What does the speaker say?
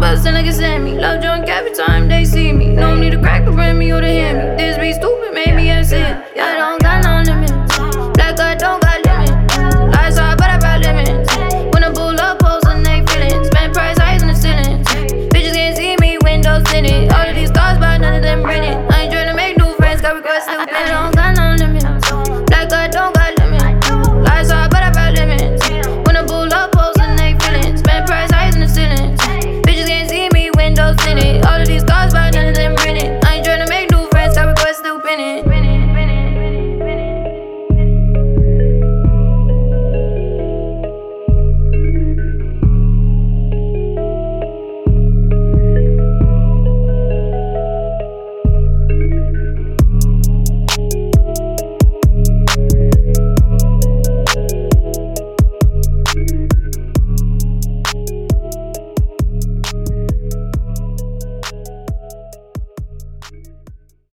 bustin' like it's at me. Love joint every time they see me. No need to crack the Remy or to hear me. This beat's too